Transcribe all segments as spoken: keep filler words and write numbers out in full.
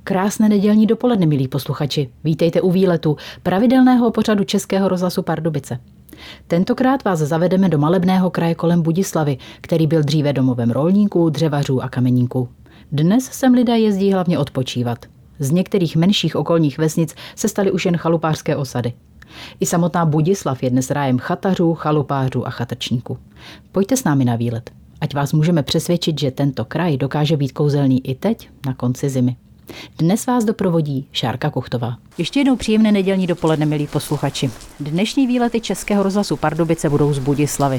Krásné nedělní dopoledne, milí posluchači. Vítejte u výletu pravidelného pořadu Českého rozhlasu Pardubice. Tentokrát vás zavedeme do malebného kraje kolem Budislavy, který byl dříve domovem rolníků, dřevařů a kameníků. Dnes sem lidé jezdí hlavně odpočívat. Z některých menších okolních vesnic se staly už jen chalupářské osady. I samotná Budislav je dnes rájem chatařů, chalupářů a chatrčníků. Pojďte s námi na výlet, ať vás můžeme přesvědčit, že tento kraj dokáže být kouzelný i teď, na konci zimy. Dnes vás doprovodí Šárka Kuchtová. Ještě jednou příjemné nedělní dopoledne, milí posluchači. Dnešní výlety Českého rozhlasu Pardubice budou z Budislavy.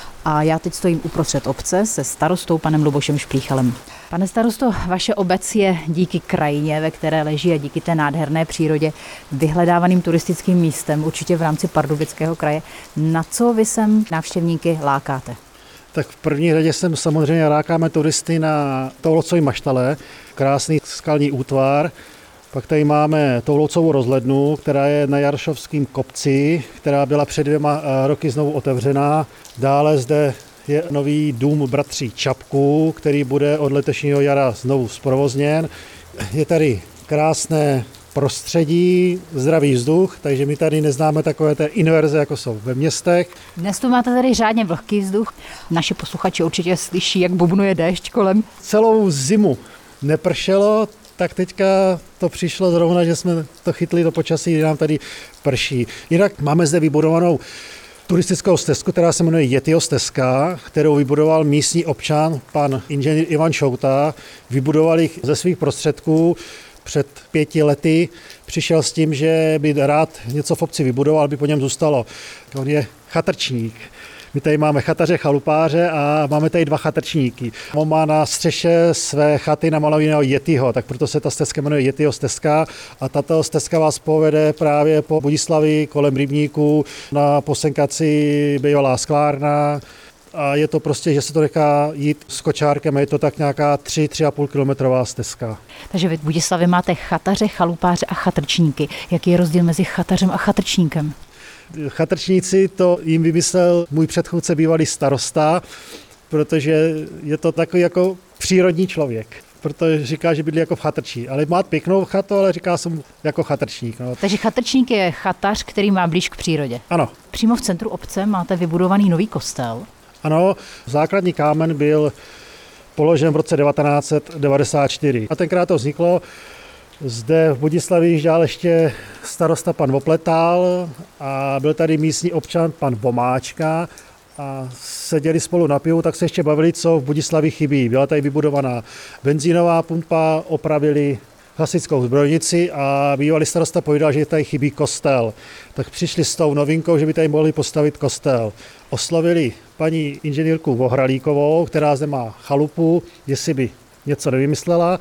A já teď stojím uprostřed obce se starostou panem Lubošem Šplíchalem. Pane starosto, vaše obec je díky krajině, ve které leží, a díky té nádherné přírodě vyhledávaným turistickým místem, určitě v rámci Pardubického kraje. Na co vy sem návštěvníky lákáte? Tak v první řadě sem samozřejmě lákáme turisty na Toulovcovy maštale, krásný skalní útvar. Pak tady máme Toulovcovou rozhlednu, která je na Jaršovském kopci, která byla před dvěma roky znovu otevřená. Dále zde je nový dům bratří Čapků, který bude od letošního jara znovu zprovozněn. Je tady krásné prostředí, zdravý vzduch, takže my tady neznáme takové té inverze, jako jsou ve městech. Dnes tu máte tady řádně vlhký vzduch. Naši posluchači určitě slyší, jak bubnuje déšť kolem. Celou zimu nepršelo, tak teďka to přišlo zrovna, že jsme to chytli do počasí, kdy nám tady prší. Jinak máme zde vybudovanou turistickou stezku, která se jmenuje Yetiho stezka, kterou vybudoval místní občan, pan inženýr Ivan Šouta. Vybudoval jich ze svých prostředků. Před pěti lety přišel s tím, že by rád něco v obci vybudoval, aby po něm zůstalo. On je chatrčník. My tady máme chataře, chalupáře a máme tady dva chatrčníky. On má na střeše své chaty namalovaného Yetiho, tak proto se ta stezka jmenuje Yetiho stezka a tato stezka vás povede právě po Budislavi kolem rybníků na Posenkaci bývalá sklárna. A je to prostě, že se to nechá jít s kočárkem, je to tak nějaká tři, tři a půl kilometrová stezka. Takže vy v Budislavě máte chataře, chalupáře a chatrčníky. Jaký je rozdíl mezi chatařem a chatrčníkem? Chatrčníci, to jim vymyslel můj předchůdce, bývalý starosta, protože je to takový jako přírodní člověk. Protože říká, že bydlí jako v chatrčí. Ale má pěknou chatu, ale říká se mu jako chatrčník. No. Takže chatrčník je chatař, který má blíž k přírodě. Ano. Přímo v centru obce máte vybudovaný nový kostel. Ano, základní kámen byl položen v roce devatenáct set devadesát čtyři. A tenkrát to vzniklo. Zde v Budislavě jížděl ještě starosta pan Vopletal a byl tady místní občan pan Vomáčka a seděli spolu na pivu, tak se ještě bavili, co v Budislavě chybí. Byla tady vybudovaná benzínová pumpa, opravili hasičskou zbrojnici a bývalý starosta povídal, že tady chybí kostel. Tak přišli s tou novinkou, že by tady mohli postavit kostel. Oslovili paní inženýrku Vohralíkovou, která zde má chalupu, jestli by něco nevymyslela.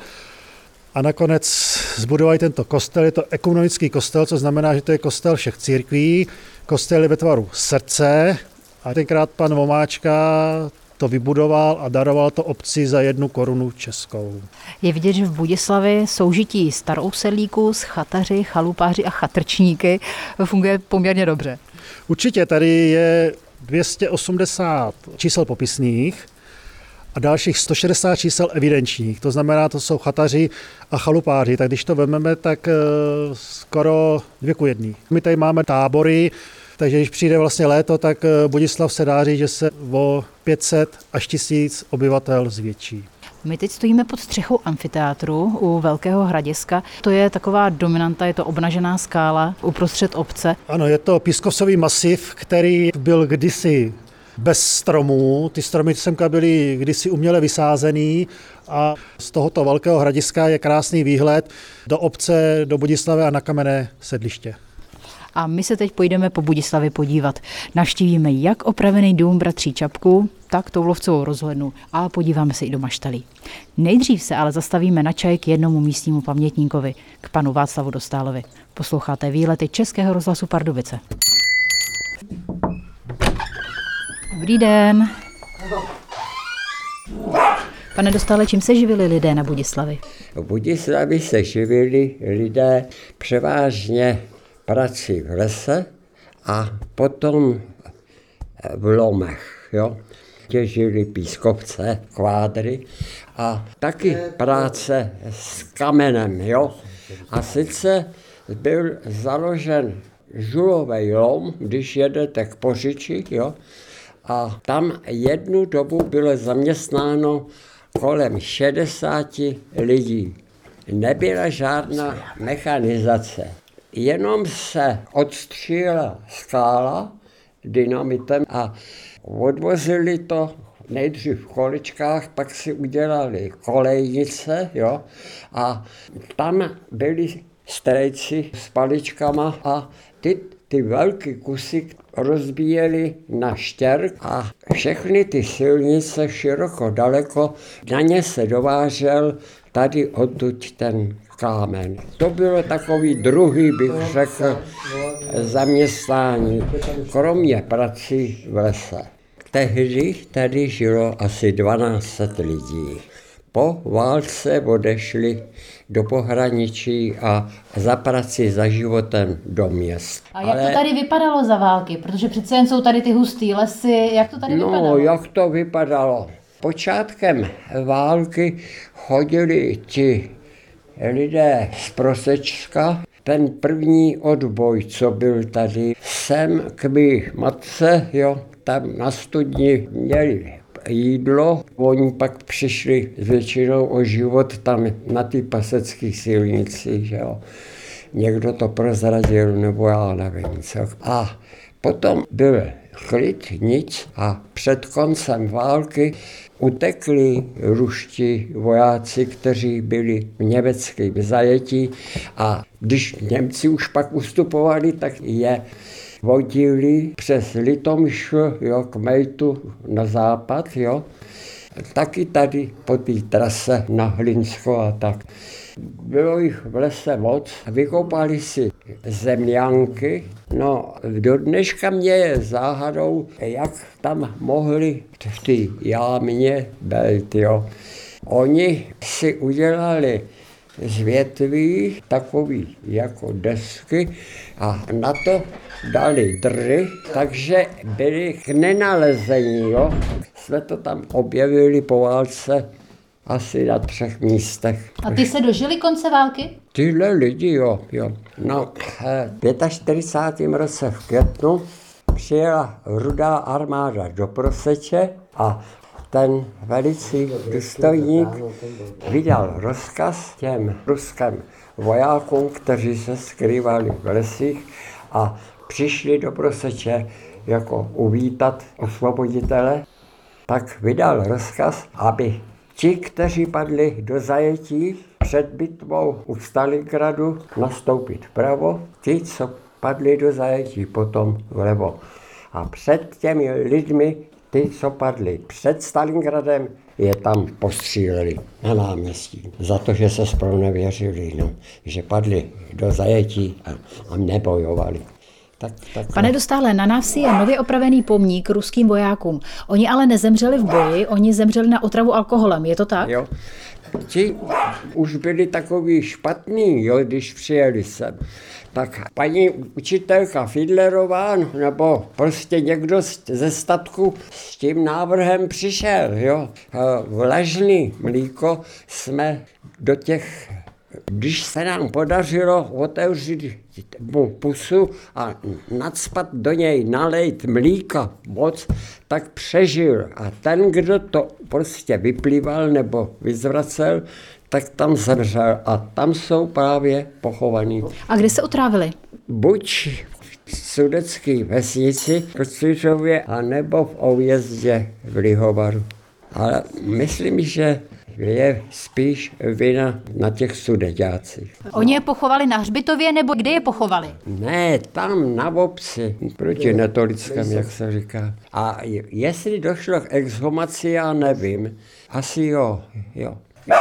A nakonec zbudovali tento kostel. Je to ekumenický kostel, co znamená, že to je kostel všech církví. Kostel je ve tvaru srdce a tenkrát pan Vomáčka to vybudoval a daroval to obci za jednu korunu českou. Je vidět, že v Budislavi soužití starousedlíků s chataři, chalupáři a chatrčníky funguje poměrně dobře. Určitě tady je dvě stě osmdesát čísel popisných a dalších sto šedesát čísel evidenčních. To znamená, to jsou chataři a chalupáři. Tak když to vezmeme, tak skoro dvě ku jedný. My tady máme tábory, takže když přijde vlastně léto, tak Budislav se dá říct, že se o pět set až tisíc obyvatel zvětší. My teď stojíme pod střechou amfiteátru u Velkého hradiska. To je taková dominanta, je to obnažená skála uprostřed obce. Ano, je to pískovcový masiv, který byl kdysi bez stromů. Ty stromy semka byly kdysi uměle vysázený a z tohoto Velkého hradiska je krásný výhled do obce, do Budislavy a na kamenné sedliště. A my se teď půjdeme po Budislavě podívat. Navštívíme jak opravený dům bratří Čapků, tak Toulovcovou rozhlednu a podíváme se i do maštalí. Nejdřív se ale zastavíme na čaj k jednomu místnímu pamětníkovi, k panu Václavu Dostálovi. Posloucháte výlety Českého rozhlasu Pardubice. Dobrý den. Pane Dostále, čím se živili lidé na Budislavi? V Budislavi se živili lidé převážně prací v lese a potom v lomech. Jo? těžili pískovce, kvádry a taky práce s kamenem, jo. A sice byl založen žulovej lom, když jedete k Pořiči, jo, a tam jednu dobu bylo zaměstnáno kolem šedesáti lidí. Nebyla žádná mechanizace, jenom se odstřílela skála dynamitem a odvozili to nejdřív v kolečkách, pak si udělali kolejnice, jo, a tam byli strejci s paličkama a ty, ty velké kusy rozbíjeli na štěrk a všechny ty silnice široko daleko, na ně se dovážel tady odtud ten kámen. To bylo takový druhý, bych řekl, zaměstnání, kromě prací v lese. Tehdy tady žilo asi dvanáct set lidí. Po válce odešli do pohraničí a za prací, za životem do měst. A jak Ale... to tady vypadalo za války? Protože přece jen jsou tady ty hustý lesy. Jak to tady no, vypadalo? No, jak to vypadalo? Počátkem války chodili ti lidé z Prosečska. Ten první odboj, co byl tady, sem k mý matce, jo, tam na studni měli jídlo, oni pak přišli většinou o život tam na té pasecké silnici, že jo. Někdo to prozradil, nebo já nevím co. A potom byl klid, nic a před koncem války utekli ruští vojáci, kteří byli v německém zajetí a když Němci už pak ustupovali, tak je vodili přes Litomyšl, jo, k Mejtu na západ, jo. Taky tady po té trase na Hlinsko a tak. Bylo jich v lese moc, vykopali si zemňanky, no do dneška mě je záhadou, jak tam mohli v té jámě být, jo. Oni si udělali z větví takový jako desky a na to dali dry, takže byli k nenalezení, jo. Jsme to tam objevili po válce asi na třech místech. A ty se dožili konce války? Tyhle lidi, jo, jo. No, v čtyřicátém pátém roce v květnu přijela Rudá armáda do Proseče a ten velicí důstojník vydal rozkaz těm ruským vojákům, kteří se skrývali v lesích a přišli do Proseče jako uvítat osvoboditele, tak vydal rozkaz, aby ti, kteří padli do zajetí před bitvou u Stalingradu, nastoupit vpravo, ti, co padli do zajetí, potom vlevo. A před těmi lidmi, ty, co padli před Stalingradem, je tam postříleli na náměstí. Za to, že se zpronevěřili, no, že padli do zajetí a, a nebojovali. Tak, tak, Pane Dostále, na návsi je nově opravený pomník ruským vojákům. Oni ale nezemřeli v boji, oni zemřeli na otravu alkoholem, je to tak? Jo. Ti už byli takový špatný, jo, když přijeli sem. Tak paní učitelka Fidlerová, nebo prostě někdo ze statku s tím návrhem přišel, jo. Vlažný mlíko jsme do těch, když se nám podařilo otevřít mu pusu a nacpat do něj, nalejt mlíka moc, tak přežil. A ten, kdo to prostě vyplýval nebo vyzvracel, tak tam zemřel a tam jsou právě pochovaní. A kde se otrávili? Buď v sudecké vesnici v Kostřičově, anebo v Oujezdě v Lihovaru. Ale myslím, že je spíš vina na těch sudeťácích. Oni je pochovali na hřbitově, nebo kde je pochovali? Ne, tam na obci, proti netolickém, jak se říká. A jestli došlo k exhumaci, já nevím. Asi jo, jo.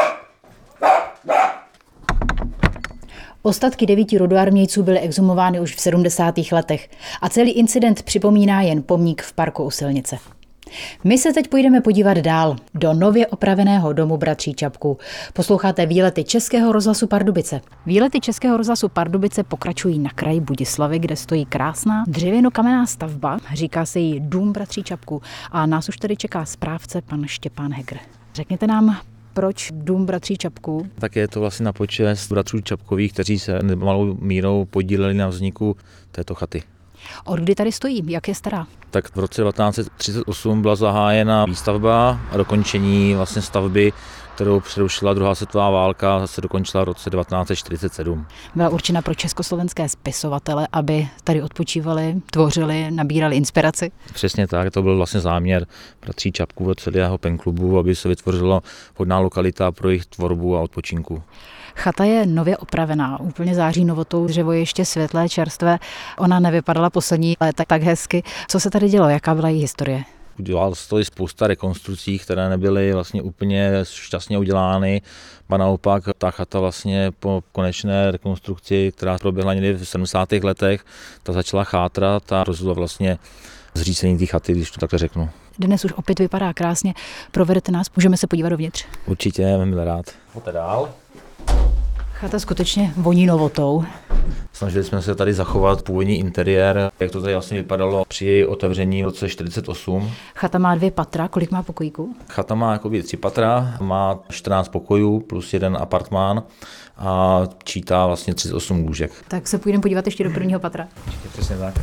Ostatky devíti rodoarmějců byly exhumovány už v sedmdesátých letech a celý incident připomíná jen pomník v parku u silnice. My se teď půjdeme podívat dál do nově opraveného domu bratří Čapků. Posloucháte výlety Českého rozhlasu Pardubice. Výlety Českého rozhlasu Pardubice pokračují na kraji Budislavy, kde stojí krásná dřevěnokamenná stavba, říká se jí Dům bratří Čapků, a nás už tady čeká správce pan Štěpán Heger. Řekněte nám, proč Dům bratří Čapků? Tak je to vlastně na počest bratrů Čapkových, kteří se malou mírou podíleli na vzniku této chaty. Od kdy tady stojí? Jak je stará? Tak v roce devatenáct set třicet osm byla zahájena výstavba a dokončení vlastně stavby, kterou přerušila druhá světová válka, se dokončila v roce devatenáct set čtyřicet sedm. Byla určena pro československé spisovatele, aby tady odpočívali, tvořili, nabírali inspiraci? Přesně tak, to byl vlastně záměr bratří Čapků a celého penklubu, aby se vytvořila vhodná lokalita pro jejich tvorbu a odpočinku. Chata je nově opravená, úplně září novotou, dřevo je ještě světlé, čerstvé. Ona nevypadala poslední léta tak hezky. Co se tady dělo, jaká byla její historie? Udělal se to i spousta rekonstrukcí, které nebyly vlastně úplně šťastně udělány. A naopak ta chata vlastně po konečné rekonstrukci, která proběhla někdy v sedmdesátých letech, ta začala chátrat a rozhodla vlastně zřícení té chaty, když to takhle řeknu. Dnes už opět vypadá krásně. Provedete nás, můžeme se podívat dovnitř? Určitě, milé rád. Pojďte dál. Chata skutečně voní novotou. Snažili jsme se tady zachovat původní interiér, jak to tady vlastně vypadalo při její otevření v roce čtyřicet osm. Chata má dvě patra, kolik má pokojíků? Chata má jakoby tři patra, má čtrnáct pokojů plus jeden apartmán a čítá vlastně třicet osm lůžek. Tak se půjdeme podívat ještě do prvního patra. Ještě přesně tak.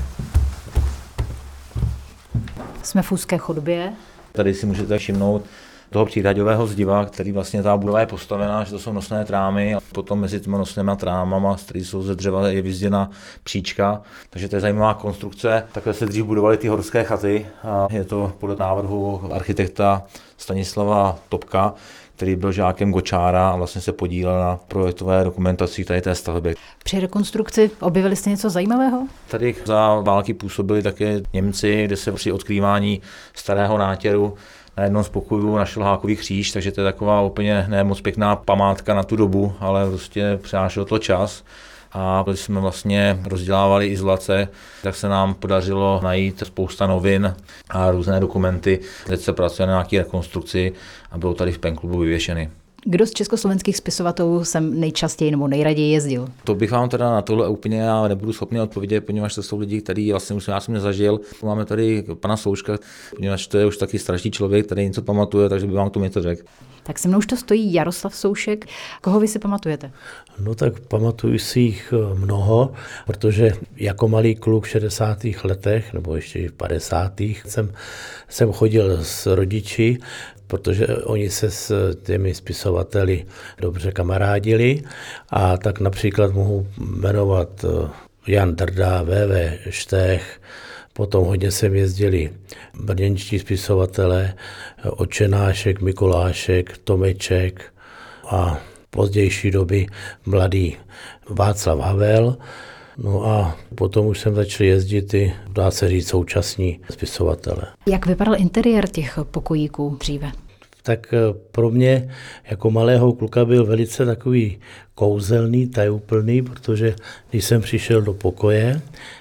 Jsme v úzké chodbě. Tady si můžete všimnout toho příhradového zdiva, který vlastně ta budova je postavená, že to jsou nosné trámy a potom mezi těmi nosnými trámama, které jsou ze dřeva, je vyzděna příčka, takže to je zajímavá konstrukce. Takhle se dřív budovaly ty horské chaty a je to podle návrhu architekta Stanislava Topka, který byl žákem Gočára a vlastně se podílel na projektové dokumentaci tady té stavby. Při rekonstrukci objevili jste něco zajímavého? Tady za války působili také Němci, kde se při odkrývání starého nátěru na jednom z pokojů našel hákový kříž, takže to je taková úplně ne moc pěkná památka na tu dobu, ale prostě přinášel to čas. A když jsme vlastně rozdělávali izolace, tak se nám podařilo najít spousta novin a různé dokumenty. Teď se pracuje na nějaké rekonstrukci a bylo tady v penklubu vyvěšeny. Kdo z československých spisovatelů sem nejčastěji nebo nejraději jezdil? To bych vám teda na tohle úplně já nebudu schopný odpovědět, poněvadž to jsou lidi, kteří vlastně už já jsem nezažil. Máme tady pana Souška, poněvadž to je už taky starší člověk, který něco pamatuje, takže by vám k tomu něco řekl. Tak se mnou už to stojí Jaroslav Soušek. Koho vy si pamatujete? No tak pamatuju si jich mnoho, protože jako malý kluk v šedesátých letech, nebo ještě i v padesátých jsem, jsem chodil s rodiči, protože oni se s těmi spisovateli dobře kamarádili a tak například mohu jmenovat Jan Drda, V V Štech, potom hodně sem jezdili brněnští spisovatelé, Očenášek, Mikulášek, Tomeček a v pozdější doby mladý Václav Havel. No a potom už jsem začal jezdit i, dá se říct, současní spisovatelé. Jak vypadal interiér těch pokojíků dříve? Tak pro mě jako malého kluka byl velice takový kouzelný, tajuplný, protože když jsem přišel do pokoje,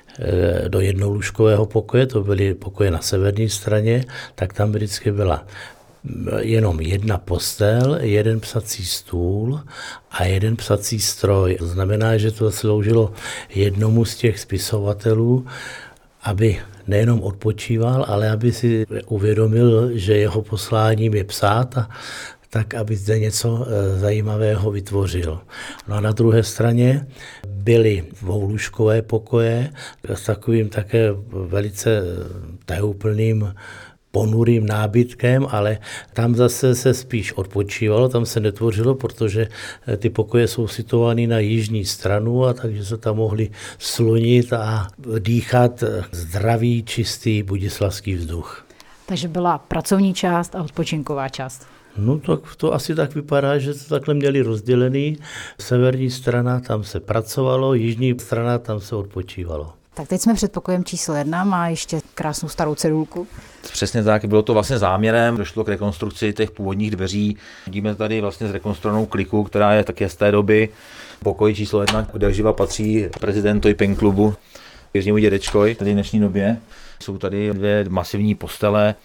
do jednolůžkového pokoje, to byly pokoje na severní straně, tak tam vždycky byla jenom jedna postel, jeden psací stůl a jeden psací stroj. To znamená, že to sloužilo jednomu z těch spisovatelů, aby nejenom odpočíval, ale aby si uvědomil, že jeho posláním je psát a tak, aby zde něco zajímavého vytvořil. No a na druhé straně byly dvoulůžkové pokoje s takovým také velice tajuplným ponurým nábytkem, ale tam zase se spíš odpočívalo, tam se netvořilo, protože ty pokoje jsou situovány na jižní stranu a takže se tam mohli slunit a dýchat zdravý, čistý budislavský vzduch. Takže byla pracovní část a odpočinková část. No tak to asi tak vypadá, že to takhle měli rozdělený. Severní strana, tam se pracovalo, jižní strana, tam se odpočívalo. Tak teď jsme před pokojem číslo jedna, má ještě krásnou starou cedulku. Přesně tak, bylo to vlastně záměrem, došlo k rekonstrukci těch původních dveří. Vidíme tady vlastně zrekonstruovanou kliku, která je také z té doby. Pokoj číslo jedna, kde živa patří prezidentovi penklubu Jiřímu Dědečkovi, tady v dnešní době. Jsou tady dvě masivní postele,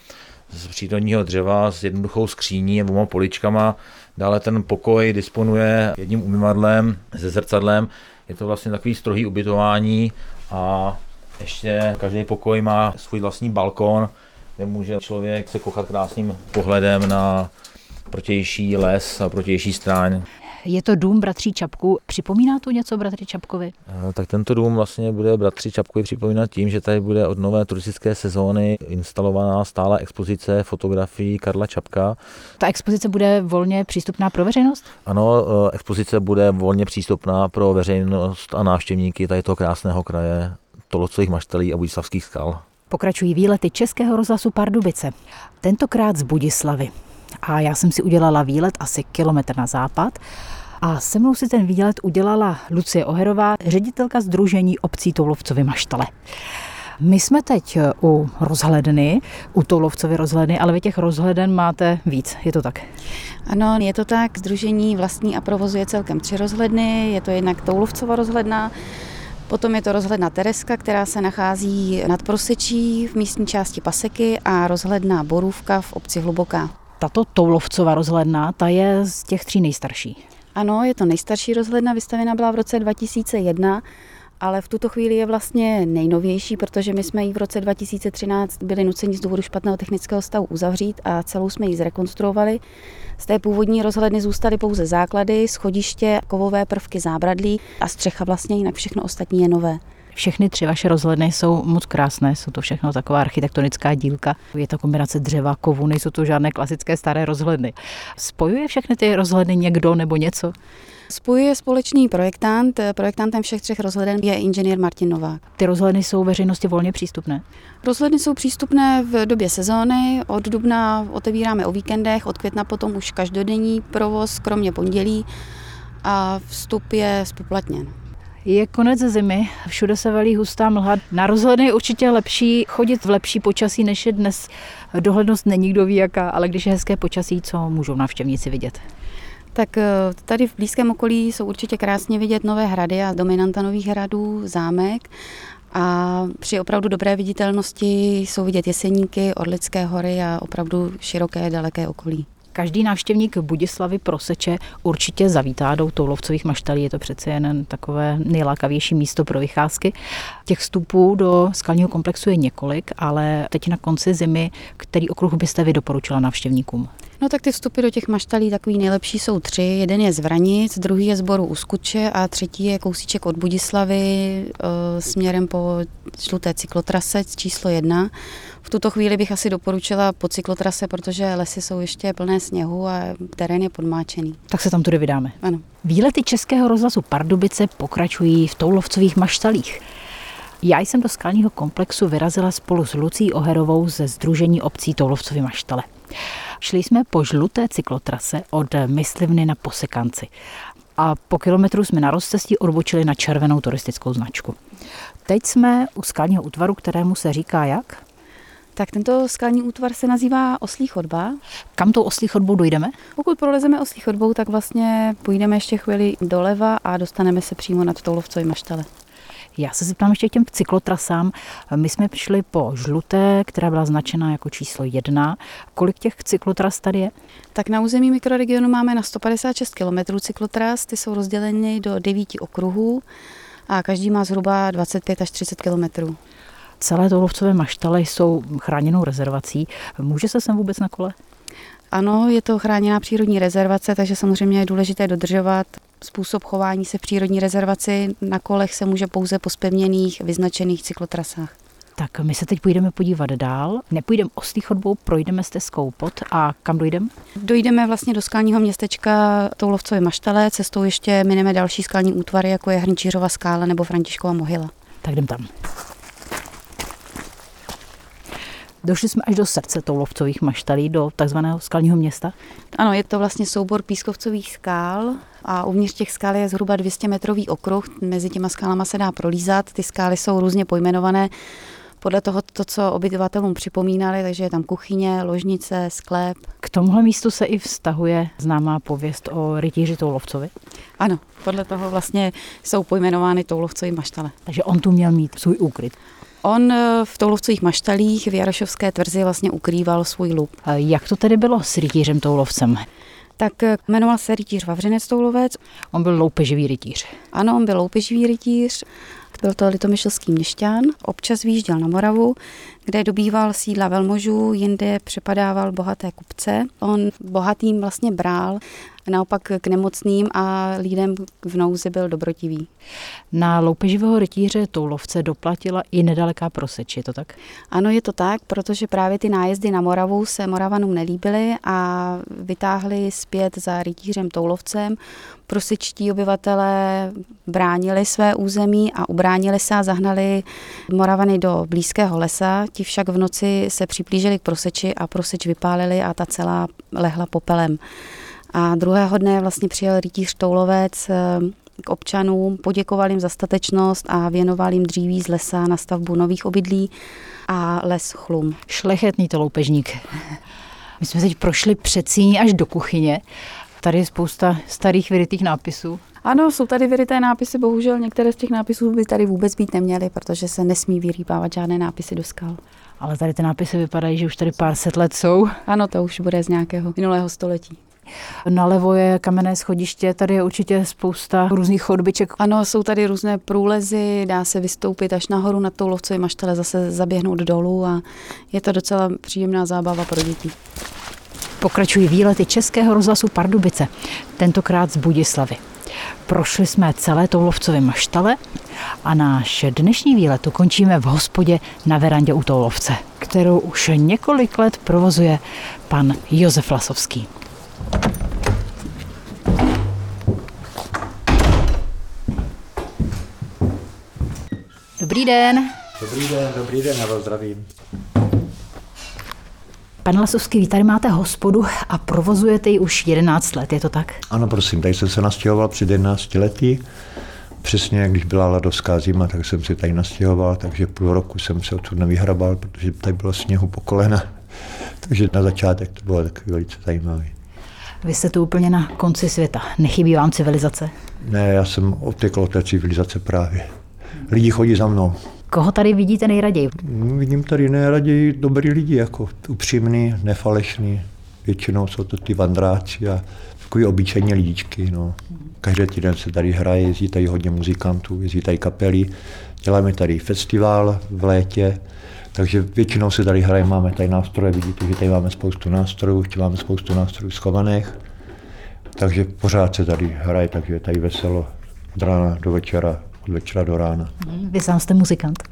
z přírodního dřeva s jednoduchou skříní a dvěma poličkama. Dále ten pokoj disponuje jedním umyvadlem se zrcadlem. Je to vlastně takový strohý ubytování a ještě každý pokoj má svůj vlastní balkon, kde může člověk se kochat krásným pohledem na protější les a protější stráň. Je to dům bratří Čapků. Připomíná to něco bratři Čapkovi? Tak tento dům vlastně bude bratři Čapkovi připomínat tím, že tady bude od nové turistické sezóny instalovaná stála expozice fotografií Karla Čapka. Ta expozice bude volně přístupná pro veřejnost? Ano, expozice bude volně přístupná pro veřejnost a návštěvníky tady toho krásného kraje Tolovcových maštalí a Budislavských skal. Pokračují výlety Českého rozhlasu Pardubice. Tentokrát z Budislavy. A já jsem si udělala výlet asi kilometr na západ a se mnou si ten výlet udělala Lucie Oherová, ředitelka Sdružení obcí Toulovcovy Maštale. My jsme teď u rozhledny, u Toulovcovy rozhledny, ale vy těch rozhleden máte víc, je to tak? Ano, je to tak, sdružení vlastní a provozuje celkem tři rozhledny, je to jednak Toulovcova rozhledna, potom je to rozhledna Tereska, která se nachází nad Prosečí v místní části Paseky a rozhledna Borůvka v obci Hluboká. Tato Toulovcova rozhledna, ta je z těch tří nejstarší. Ano, je to nejstarší rozhledna, vystavěna byla v roce dva tisíce jedna, ale v tuto chvíli je vlastně nejnovější, protože my jsme ji v roce dva tisíce třináct byli nuceni z důvodu špatného technického stavu uzavřít a celou jsme ji zrekonstruovali. Z té původní rozhledny zůstaly pouze základy, schodiště, kovové prvky zábradlí a střecha vlastně, jinak všechno ostatní je nové. Všechny tři vaše rozhledny jsou moc krásné, jsou to všechno taková architektonická dílka. Je to kombinace dřeva, kovu, nejsou to žádné klasické staré rozhledny. Spojuje všechny ty rozhledny někdo nebo něco? Spojuje společný projektant. Projektantem všech třech rozhleden je inženýr Martin Novák. Ty rozhledny jsou veřejnosti volně přístupné? Rozhledny jsou přístupné v době sezóny. Od dubna otevíráme o víkendech, od května potom už každodenní provoz, kromě pondělí, a vstup je zpoplatněn. Je konec zimy, všude se valí hustá mlha. Na rozhledny je určitě lepší chodit v lepší počasí, než je dnes. Dohlednost není kdo ví jaká, ale když je hezké počasí, co můžou návštěvníci vidět? Tak tady v blízkém okolí jsou určitě krásně vidět Nové Hrady a dominanta Nových Hradů, zámek. A při opravdu dobré viditelnosti jsou vidět Jeseníky, Orlické hory a opravdu široké, daleké okolí. Každý návštěvník Budislavy Proseče určitě zavítá do Toulovcových maštalí, je to přece jen takové nejlákavější místo pro vycházky. Těch vstupů do skalního komplexu je několik, ale teď na konci zimy, který okruh byste vy doporučila návštěvníkům? No tak ty vstupy do těch maštalí takový nejlepší jsou tři. Jeden je z Vranic, druhý je z Boru u Skuče a třetí je kousíček od Budislavy e, směrem po žluté cyklotrase číslo jedna. V tuto chvíli bych asi doporučila po cyklotrase, protože lesy jsou ještě plné sněhu a terén je podmáčený. Tak se tam tudy vydáme. Ano. Výlety Českého rozhlasu Pardubice pokračují v Toulovcových maštalích. Já jsem do skalního komplexu vyrazila spolu s Lucí Oherovou ze Sdružení obcí Toulovcovy Maštale. Šli jsme po žluté cyklotrase od Myslivny na Posekanci a po kilometru jsme na rozcestí odbočili na červenou turistickou značku. Teď jsme u skalního útvaru, kterému se říká jak? Tak tento skalní útvar se nazývá Oslí chodba. Kam tou oslí chodbou dojdeme? Pokud prolezeme Oslí chodbou, tak vlastně půjdeme ještě chvíli doleva a dostaneme se přímo nad Toulovcovy maštale. Já se zeptám ještě k těm cyklotrasám. My jsme šli po žluté, která byla značena jako číslo jedna. Kolik těch cyklotras tady je? Tak na území mikroregionu máme na sto padesát šest kilometrů cyklotras, ty jsou rozděleny do devíti okruhů a každý má zhruba dvacet pět až třicet kilometrů. Celé Toulovcové maštale jsou chráněnou rezervací. Může se sem vůbec na kole? Ano, je to chráněná přírodní rezervace, takže samozřejmě je důležité dodržovat způsob chování se v přírodní rezervaci. Na kolech se může pouze po zpevněných, vyznačených cyklotrasách. Tak my se teď půjdeme podívat dál. Nepůjdeme oslí chodbou, projdeme stezkou pod a kam dojdeme? Dojdeme vlastně do skalního městečka Toulovcovy maštale, cestou ještě mineme další skalní útvary, jako je Hrnčířova skála nebo Františkova mohyla. Tak jdem tam. Došli jsme až do srdce Toulovcových maštalí, do takzvaného skalního města? Ano, je to vlastně soubor pískovcových skál a uvnitř těch skal je zhruba dvě stě metrový okruh. Mezi těma skálama se dá prolízat. Ty skály jsou různě pojmenované podle toho, to, co obyvatelům připomínali, takže je tam kuchyně, ložnice, sklep. K tomuhle místu se i vztahuje známá pověst o rytíři Toulovcovi? Ano, podle toho vlastně jsou pojmenovány Toulovcovi maštale. Takže on tu měl mít svůj úkryt. On v Toulovcových maštalích v Jarošovské tvrzi vlastně ukrýval svůj luk. A jak to tedy bylo s rytířem Toulovcem? Tak jmenoval se rytíř Vavřinec Toulovec. On byl loupeživý rytíř. Ano, on byl loupeživý rytíř. Byl to litomyšlský měšťan. Občas vyjížděl na Moravu, kde dobýval sídla velmožů, jinde přepadával bohaté kupce. On bohatým vlastně brál, naopak k nemocným a lidem v nouzi byl dobrotivý. Na loupeživého rytíře Toulovce doplatila i nedaleká Proseč, je to tak? Ano, je to tak, protože právě ty nájezdy na Moravu se Moravanům nelíbily a vytáhli zpět za rytířem Toulovcem. Prosečtí obyvatelé bránili své území a ubránili se a zahnali Moravany do blízkého lesa. Ti však v noci se připlížili k Proseči a Proseč vypálili a ta celá lehla popelem. A druhého dne vlastně přijel rytíř Toulovec k občanům, poděkoval jim za statečnost a věnoval jim dříví z lesa na stavbu nových obydlí a les Chlum. Šlechetný to loupežník. My jsme teď prošli před síní až do kuchyně. Tady je spousta starých vyrytých nápisů. Ano, jsou tady vyryté nápisy, bohužel některé z těch nápisů by tady vůbec být neměly, protože se nesmí vyrýpávat žádné nápisy do skal. Ale tady ty nápisy vypadají, že už tady pár set let jsou. Ano, to už bude z nějakého minulého století. Nalevo je kamenné schodiště, tady je určitě spousta různých chodbiček. Ano, jsou tady různé průlezy, dá se vystoupit až nahoru na Toulovcovi maštale, zase zaběhnout dolů a je to docela příjemná zábava pro děti. Pokračují výlety Českého rozhlasu Pardubice, tentokrát z Budislavy. Prošli jsme celé Toulovcovy maštale a náš dnešní výlet ukončíme v hospodě na verandě u Toulovce, kterou už několik let provozuje pan Josef Lasovský. Dobrý den. Dobrý den, dobrý den, já vás zdravím. Pane Lasovský, vy tady máte hospodu a provozujete ji už jedenáct let, je to tak? Ano, prosím, tady jsem se nastěhoval před jedenácti lety. Přesně, když byla ledovská zima, tak jsem se tady nastěhoval, takže půl roku jsem se odsud nevyhrabal, protože tady bylo sněhu po kolena. Takže na začátek to bylo takový velice zajímavý. Vy jste tu úplně na konci světa. Nechybí vám civilizace? Ne, já jsem odtekl od té civilizace právě. Lidi chodí za mnou. Koho tady vidíte nejraději? Vidím tady nejraději dobrý lidi, jako upřímný, nefalešný. Většinou jsou to ty vandráci a takový obyčejní lidičky. No. Každý týden se tady hraje, jezdí tady hodně muzikantů, jezdí tady kapely. Děláme tady festival v létě, takže většinou se tady hraje, máme tady nástroje, vidíte, že tady máme spoustu nástrojů, ještě máme spoustu nástrojů schovaných. Takže pořád se tady hraje, takže je tady veselo od rána do večera. Od večera do rána. Vy sám jste muzikant?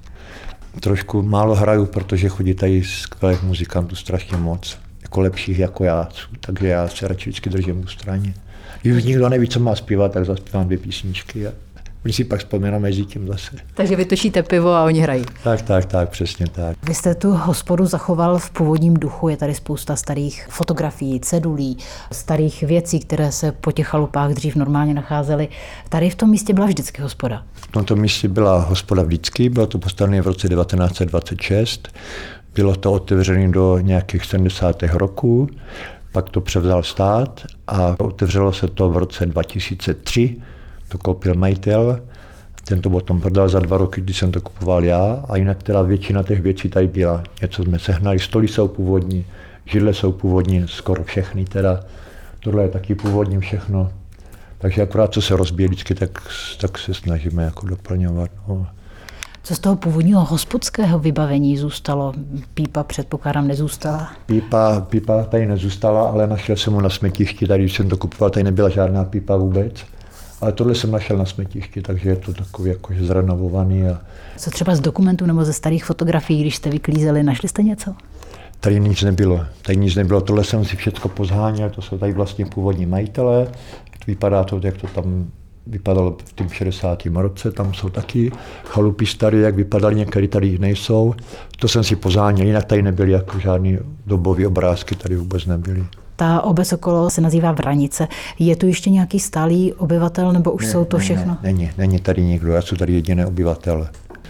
Trošku málo hraju, protože chodí tady skvělých muzikantů strašně moc, jako lepších jako já, takže já se radši vždycky držím u straně. Když nikdo neví, co má zpívat, tak zaspívám dvě písničky a my si pak vzpomínáme mezi tím zase. Takže vy točíte pivo a oni hrají? Tak, tak, tak, přesně tak. Vy jste tu hospodu zachoval v původním duchu, je tady spousta starých fotografií, cedulí, starých věcí, které se po těch chalupách dřív normálně nacházely. Tady v tom místě byla vždycky hospoda? V tomto místě byla hospoda vždycky, bylo to postavené v roce devatenáct set dvacet šest, bylo to otevřené do nějakých sedmdesátých roků, pak to převzal stát a otevřelo se to v roce dva tisíce tři. To koupil majitel, ten to potom prodal za dva roky, když jsem to kupoval já a jinak teda většina těch věcí tady byla. Něco jsme sehnali, stoly jsou původní, židle jsou původní, skoro všechny teda, tohle je taky původní všechno. Takže akorát co se rozbije vždycky, tak, tak se snažíme jako doplňovat. No. Co z toho původního hospodského vybavení zůstalo? Pípa předpokládám nezůstala? Pípa, pípa tady nezůstala, ale našel jsem mu na smetišti, tady když jsem to kupoval, tady nebyla žádná pípa vůbec. Ale tohle jsem našel na smetišti, takže je to takový jakože zrenovovaný. A... Co třeba z dokumentů nebo ze starých fotografií, když jste vyklízeli, našli jste něco? Tady nic nebylo, tady nic nebylo, tohle jsem si všechno pozháněl, to jsou tady vlastně původní majitelé, vypadá to, jak to tam vypadalo v tom šedesátém roce, tam jsou taky chalupy staré, jak vypadaly, některé tady nejsou, to jsem si pozháněl, jinak tady nebyly jako žádný dobové obrázky, tady vůbec nebyly. Ta obec okolo se nazývá Vranice. Je tu ještě nějaký stálý obyvatel, nebo už ne, jsou to ne, všechno? Ne, není, není tady nikdo, já jsem tady jediný obyvatel.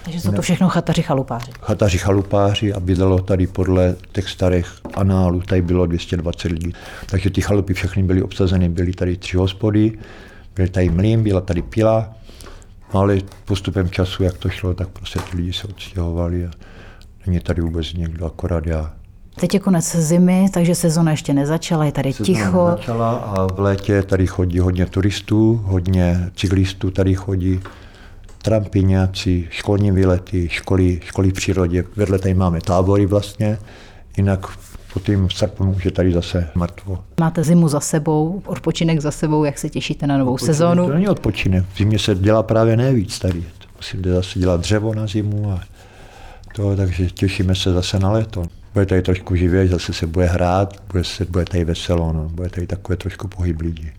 Takže jsou to všechno chataři chalupáři. Chataři chalupáři a bydlelo tady podle těch starých análů, tady bylo dvě stě dvacet lidí. Takže ty chalupy všechny byly obsazeny, byly tady tři hospody, byl tady mlýn, byla tady pila, ale postupem času, jak to šlo, tak prostě ty lidi se odstěhovali a není tady vůbec někdo, akorát já. Teď je konec zimy, takže sezona ještě nezačala, je tady Sezona ticho. Začala a v létě tady chodí hodně turistů, hodně cyklistů tady chodí, trampíňáci, školní výlety, školy, školy v přírodě. Vedle tady máme tábory vlastně, jinak po tím srpnu už je tady zase mrtvo. Máte zimu za sebou, odpočinek za sebou, jak se těšíte na novou odpočinek, sezónu? To není odpočinek, v zimě se dělá právě nejvíc tady. Musím zase dělat dřevo na zimu a to, takže těšíme se zase na léto. Bude tady trošku živě, zase se bude hrát, bude, se, bude tady veselo, no. Bude tady takové trošku pohyb lidí.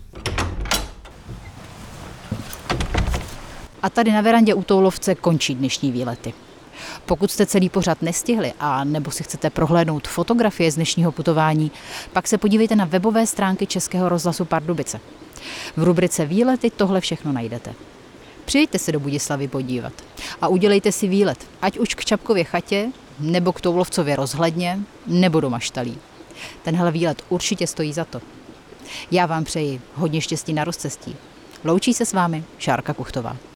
A tady na verandě u Toulovce končí dnešní výlety. Pokud jste celý pořad nestihli a nebo si chcete prohlédnout fotografie z dnešního putování, pak se podívejte na webové stránky Českého rozhlasu Pardubice. V rubrice Výlety tohle všechno najdete. Přijďte se do Budislavy podívat a udělejte si výlet, ať už k Čapkově chatě, nebo k Toulovcově rozhledně, nebo do Maštalí. Tenhle výlet určitě stojí za to. Já vám přeji hodně štěstí na rozcestí. Loučí se s vámi Šárka Kuchtová.